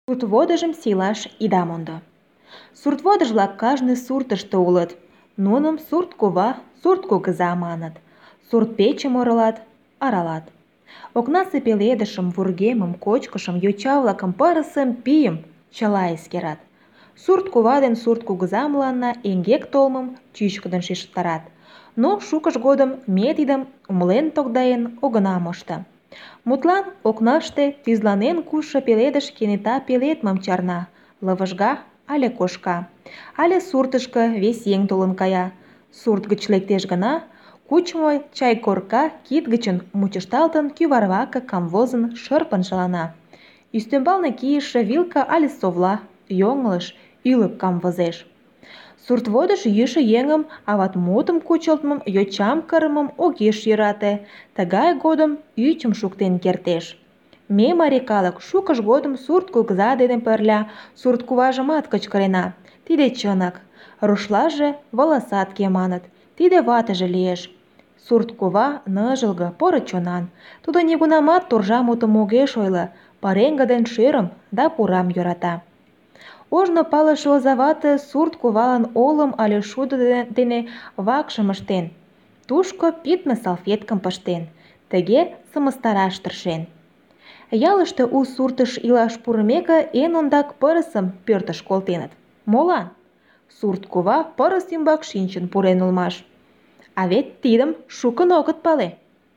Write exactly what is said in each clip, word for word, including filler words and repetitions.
Суртводыжым сийлаш ида мондо. Суртводыж-влак кажне суртышто улыт. Нуным сурткува, сурткугыза маныт. Сурт-печым оролат, аралат. Окнасе пеледышым, вургемым, кочкышым, йоча-влакым, пырысым, пийым — чыла эскерат. Сурткува ден сурткугыза мыланна эҥгек толмым чӱчкыдын шижтарат. Но шукыж годым ме тидым умылен тогдаен огына мошто. Мутлан, окнаште тӱзланен кушшо пеледыш кенета пеледмым чарна, лывыжга але кошка, але суртышко вес еҥ толын кая. Сурт гыч лектеш гына, кучымо чай корка кид гычын мучышталтын, кӱварваке камвозын, шырпын шалана. Ӱстембалне кийыше вилка але совла, йоҥылыш, ӱлык камвозеш. Суртводыж йӱшӧ еҥым, аватмутым кучылтмым, йочам кырымым огеш йӧрате, тыгай годым ӱчым шуктен кертеш. Ме, марий калык, шукыж годым сурткугыза дене пырля сурткуважымат кычкырена. Тиде чынак. Рушлаже волосатке маныт. Тиде ватыже лиеш. Сурткува ныжылге, поро чонан. Тудо нигунамат торжа мутым огеш ойло, пареҥге ден шӧрым да пурам йӧрата. Ожно палыше озавате сурткувалан олым але шудо дене вакшым ыштен, тушко пидме салфеткым пыштен, тыге сымыстараш тыршен. Ялыште у суртыш илаш пурымеке, эн ондак пырысым пӧртыш колтеныт. Молан? Сурткува пырыс ӱмбак шинчын пурен улмаш. А вет тидым шукын огыт пале.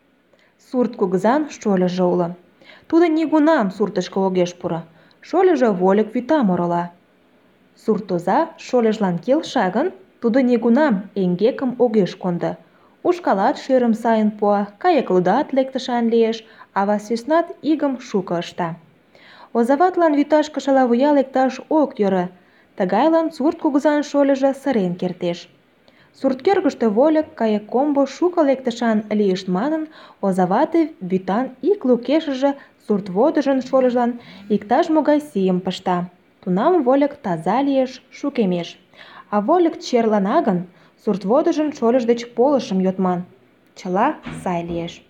Сурткугызан шольыжо уло. Тудо нигунам суртышко огеш пуро. Шольыжо вольык вӱтам орола. Суртоза шольыжлан келша гын, тудо нигунам эҥгекым огеш кондо. Ушкалат шӧрым сайын пуа, кайыклудат лектышан лиеш, ава сӧснат игым шуко ышта. Озаватлан вӱташке шалавуя лекташ ок йӧрӧ. Тыгайлан сурткугызан шольыжо сырен кертеш. Сурткӧргыштӧ вольык, кайыккомбо шуко лектышан лийышт манын, озавате вӱтан ик лукешыже суртводыжын шольыжлан иктаж-могай сийым пышта. Тунам вольык таза лиеш, шукемеш. А вольык черлана гын, суртводыжын шольыж деч полышым йодман. Чыла сай лиеш.